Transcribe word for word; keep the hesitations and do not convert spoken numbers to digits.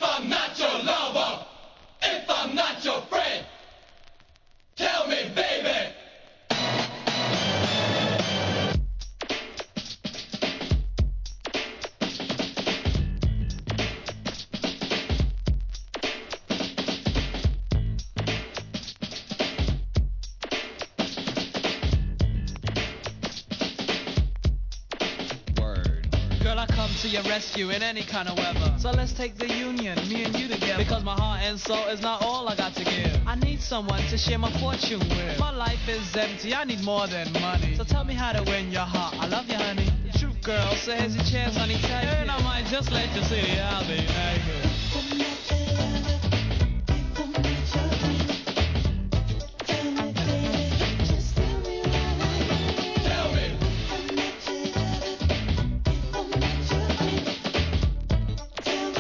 If I'm not your lover, if I'm not your friend, tell me, baby. To your rescue in any kind of weather. So let's take the union, me and you together. Because my heart and soul is not all I got to give. I need someone to share my fortune with. My life is empty, I need more than money. So tell me how to win your heart. I love you, honey. True girl, so here's your chance, honey. Take it. And I might just let you see the album.